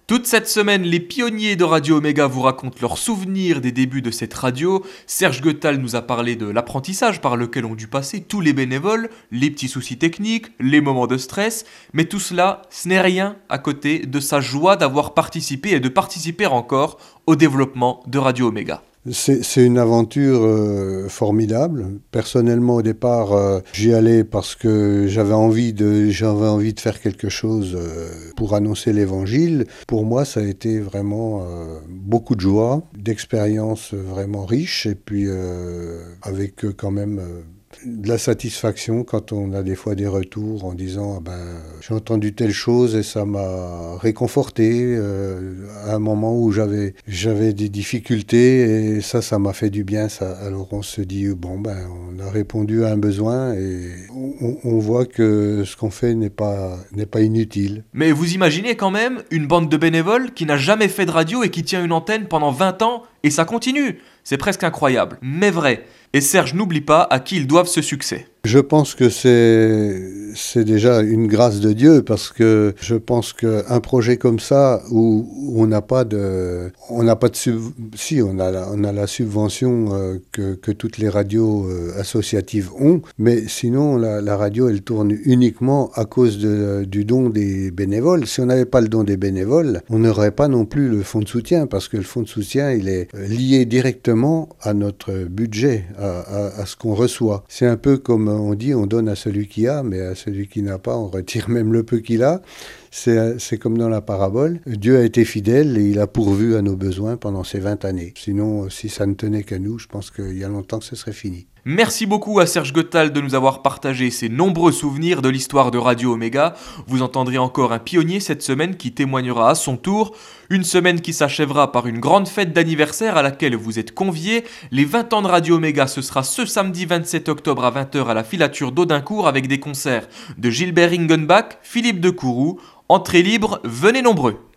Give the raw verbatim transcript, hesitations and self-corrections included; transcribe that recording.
Toute cette semaine, les pionniers de Radio Oméga vous racontent leurs souvenirs des débuts de cette radio. Serge Goethal nous a parlé de l'apprentissage par lequel ont dû passer tous les bénévoles, les petits soucis techniques, les moments de stress. Mais tout cela, ce n'est rien à côté de sa joie d'avoir participé et de participer encore au développement de Radio Oméga. C'est, c'est une aventure euh, formidable. Personnellement, au départ, euh, j'y allais parce que j'avais envie de, j'avais envie de faire quelque chose euh, pour annoncer l'Évangile. Pour moi, ça a été vraiment euh, beaucoup de joie, d'expériences vraiment riches, et puis euh, avec euh, quand même euh, de la satisfaction quand on a des fois des retours en disant ah ben, j'ai entendu telle chose et ça m'a réconforté euh, à un moment où j'avais, j'avais des difficultés et ça, ça m'a fait du bien. Ça. Alors on se dit bon ben on a répondu à un besoin et on, on voit que ce qu'on fait n'est pas, n'est pas inutile. Mais vous imaginez quand même une bande de bénévoles qui n'a jamais fait de radio et qui tient une antenne pendant vingt ans et ça continue. C'est presque incroyable, mais vrai. Et Serge n'oublie pas à qui ils doivent ce succès. Je pense que c'est, c'est déjà une grâce de Dieu parce que je pense qu'un projet comme ça où, où on n'a pas de, on n'a pas de sub, si on a la, on a la subvention euh, que, que toutes les radios euh, associatives ont, mais sinon la, la radio elle tourne uniquement à cause de, du don des bénévoles. Si on n'avait pas le don des bénévoles, on n'aurait pas non plus le fonds de soutien parce que le fonds de soutien il est lié directement à notre budget, à, à, à ce qu'on reçoit. C'est un peu comme on dit, on donne à celui qui a, mais à celui qui n'a pas, on retire même le peu qu'il a. C'est, c'est comme dans la parabole. Dieu a été fidèle et il a pourvu à nos besoins pendant ces vingt années. Sinon, si ça ne tenait qu'à nous, je pense qu'il y a longtemps que ce serait fini. Merci beaucoup à Serge Goethal de nous avoir partagé ses nombreux souvenirs de l'histoire de Radio Oméga. Vous entendrez encore un pionnier cette semaine qui témoignera à son tour. Une semaine qui s'achèvera par une grande fête d'anniversaire à laquelle vous êtes conviés. Les vingt ans de Radio Oméga, ce sera ce samedi vingt-sept octobre à vingt heures à la filature d'Audincourt avec des concerts de Gilbert Ringenbach, Philippe de Courroux. Entrée libre, venez nombreux.